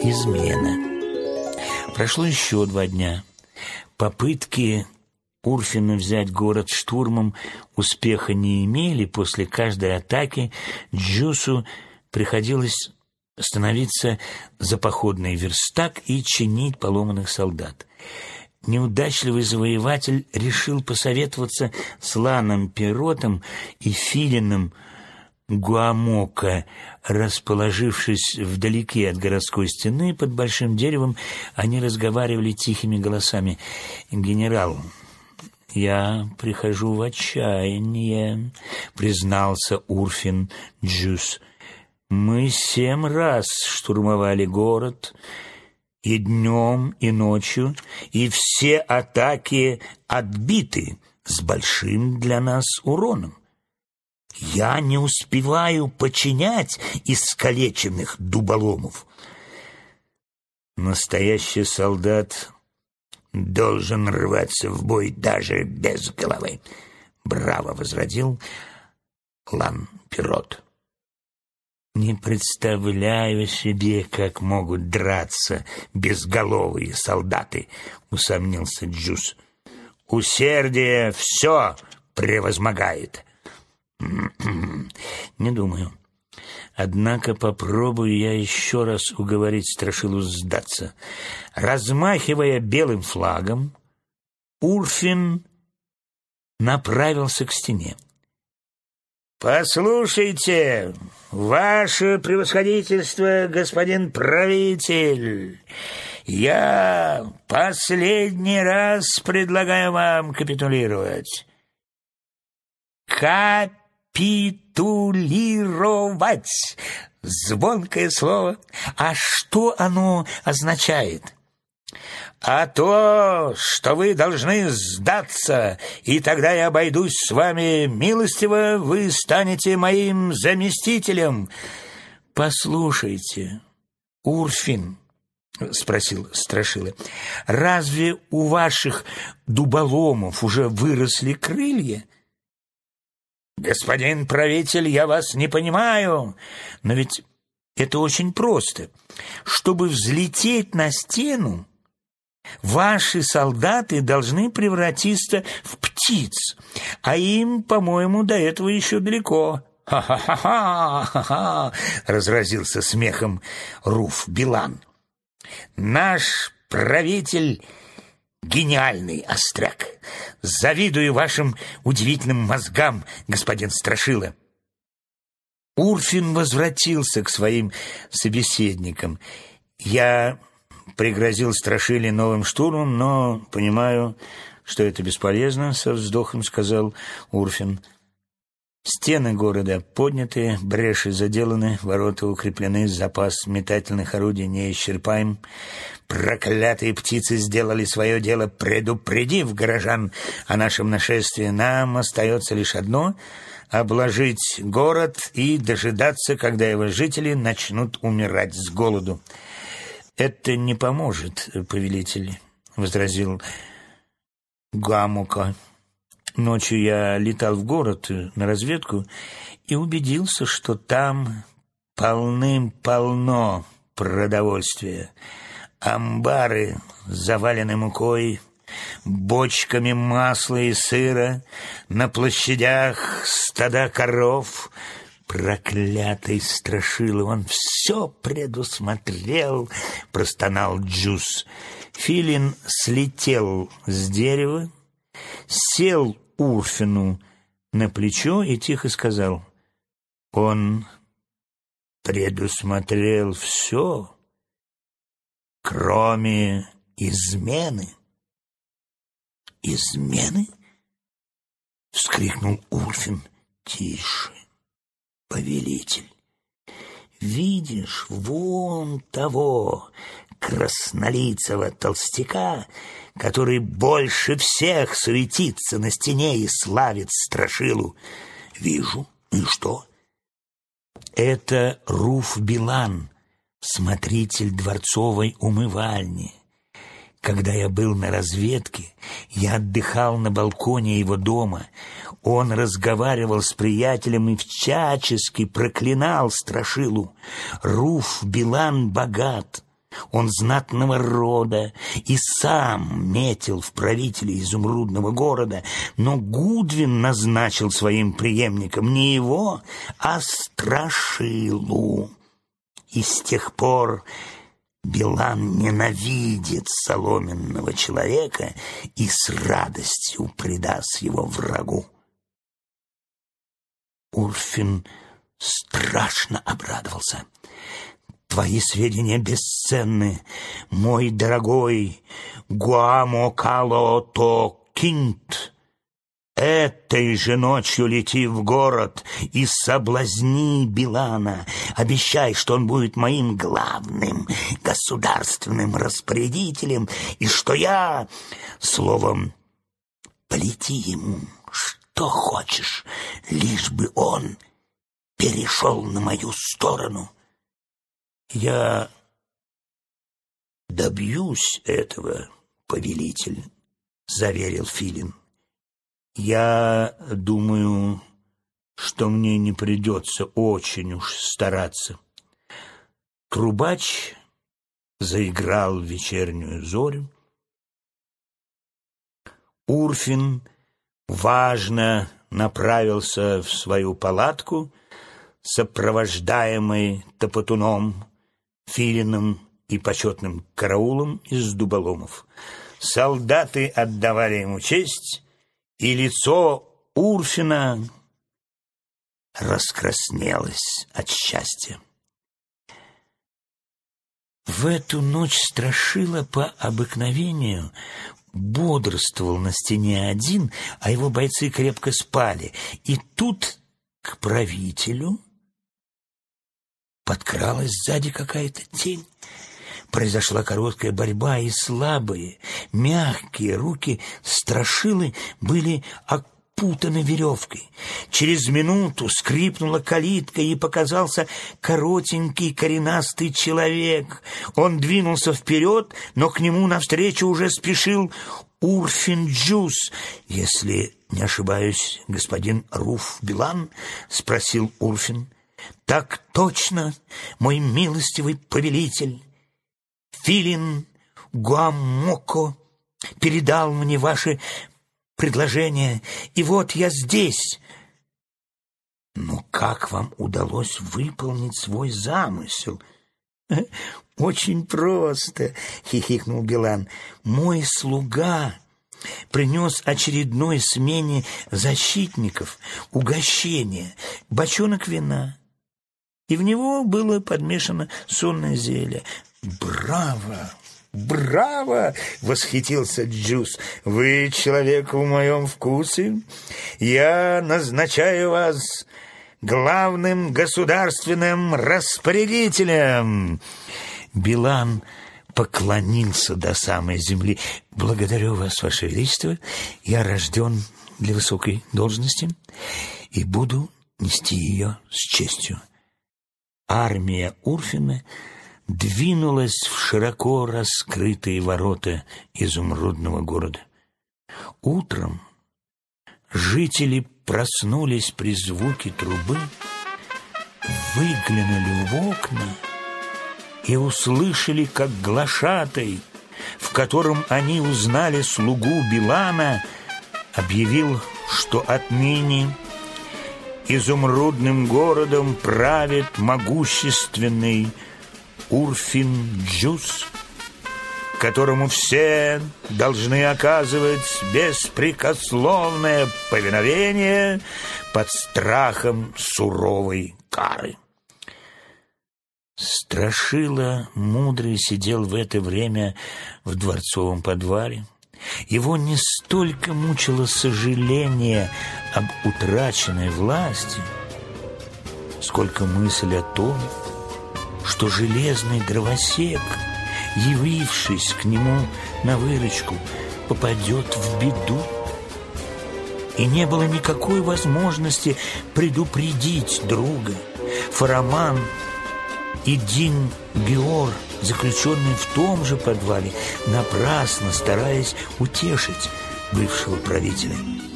Измена. Прошло еще 2 дня. Попытки Урфина взять город штурмом успеха не имели. После каждой атаки Джусу приходилось становиться за походный верстак и чинить поломанных солдат. Неудачливый завоеватель решил посоветоваться с Ланом Пиротом и Филином Гуамока. Расположившись вдалеке от городской стены под большим деревом, они разговаривали тихими голосами. «Генерал, я прихожу в отчаяние», — признался Урфин Джус. «Мы 7 раз штурмовали город, и днем, и ночью, и все атаки отбиты с большим для нас уроном. Я не успеваю починять искалеченных дуболомов». «Настоящий солдат должен рваться в бой даже без головы», — браво возразил Лан Пирот. «Не представляю себе, как могут драться безголовые солдаты», — усомнился Джус. «Усердие все превозмогает». «Не думаю. Однако попробую я еще раз уговорить Страшилу сдаться». Размахивая белым флагом, Урфин направился к стене. «Послушайте, ваше превосходительство, господин правитель, я последний раз предлагаю вам капитулировать». «Капитулировать» — звонкое слово. А что оно означает? «А то, что вы должны сдаться, и тогда я обойдусь с вами милостиво, вы станете моим заместителем». «Послушайте, Урфин, — спросил Страшила, — разве у ваших дуболомов уже выросли крылья?» «Господин правитель, я вас не понимаю, но ведь это очень просто. Чтобы взлететь на стену, ваши солдаты должны превратиться в птиц, а им, по-моему, до этого еще далеко». «Ха-ха-ха-ха-ха-ха!» — разразился смехом Руф Билан. «Наш правитель — гениальный остряк. Завидую вашим удивительным мозгам, господин Страшила». Урфин возвратился к своим собеседникам. «Я пригрозил Страшиле новым штурмом, но понимаю, что это бесполезно», — со вздохом сказал Урфин. «Стены города подняты, бреши заделаны, ворота укреплены, запас метательных орудий неисчерпаем. Проклятые птицы сделали свое дело, предупредив горожан о нашем нашествии. Нам остается лишь одно — обложить город и дожидаться, когда его жители начнут умирать с голоду». «Это не поможет, повелитель», — возразил Гуамока. «Ночью я летал в город на разведку и убедился, что там полным-полно продовольствия. Амбары завалены мукой, бочками масла и сыра, на площадях стада коров». «Проклятый Страшила, он все предусмотрел», — простонал Джус. Филин слетел с дерева, сел Урфину на плечо и тихо сказал: «Он предусмотрел все, кроме измены». «Измены?» — вскрикнул Урфин. «Тише, повелитель. Видишь вон того краснолицего толстяка, который больше всех суетится на стене и славит Страшилу?» «Вижу. И что?» «Это Руф Билан, смотритель дворцовой умывальни. Когда я был на разведке, я отдыхал на балконе его дома. Он разговаривал с приятелем и всячески проклинал Страшилу. Руф Билан богат, Он знатного рода и сам метил в правителя изумрудного города, но Гудвин назначил своим преемником не его, а Страшилу. И с тех пор Билан ненавидит соломенного человека и с радостью предаст его врагу. Урфин страшно обрадовался. «Твои сведения бесценны, мой дорогой Гуамокало-то-кинт. Этой же ночью лети в город и соблазни Билана. Обещай, что он будет моим главным государственным распорядителем, и что я, словом, плети ему что хочешь, лишь бы он перешел на мою сторону». «Я добьюсь этого, повелитель», — заверил Филин. «Я думаю, что мне не придется очень уж стараться». Трубач заиграл в вечернюю зорю. Урфин важно направился в свою палатку, сопровождаемый Топотуном, Филином и почетным караулом из дуболомов. Солдаты отдавали ему честь, и лицо Урфина раскраснелось от счастья. В эту ночь Страшила по обыкновению бодрствовал на стене один, а его бойцы крепко спали. И тут к правителю подкралась сзади какая-то тень. Произошла короткая борьба, и слабые, мягкие руки Страшилы были опутаны веревкой. Через минуту скрипнула калитка, и показался коротенький коренастый человек. Он двинулся вперед, но к нему навстречу уже спешил Урфин Джюс. «Если не ошибаюсь, господин Руф Билан?» — спросил Урфин. «Так точно, мой милостивый повелитель. Филин Гуамоко передал мне ваши предложения, и вот я здесь». «Ну, как вам удалось выполнить свой замысел?» «Очень просто», — хихикнул Билан. «Мой слуга принес очередной смене защитников угощение, бочонок вина, и в него было подмешано сонное зелье». «Браво! Браво!» — восхитился Джус. «Вы человек в моем вкусе. Я назначаю вас главным государственным распорядителем». Билан поклонился до самой земли. «Благодарю вас, ваше величество. Я рожден для высокой должности и буду нести ее с честью». Армия Урфина двинулась в широко раскрытые ворота изумрудного города. Утром жители проснулись при звуке трубы, выглянули в окна и услышали, как глашатай, в котором они узнали слугу Билана, объявил, что отныне изумрудным городом правит могущественный Урфин Джюс, которому все должны оказывать беспрекословное повиновение под страхом суровой кары. Страшила мудрый сидел в это время в дворцовом подвале. Его не столько мучило сожаление об утраченной власти, сколько мысль о том, что железный дровосек, явившись к нему на выручку, попадет в беду. И не было никакой возможности предупредить друга. Фараман и Дин-Биор, заключенные в том же подвале, напрасно стараясь утешить бывшего правителя.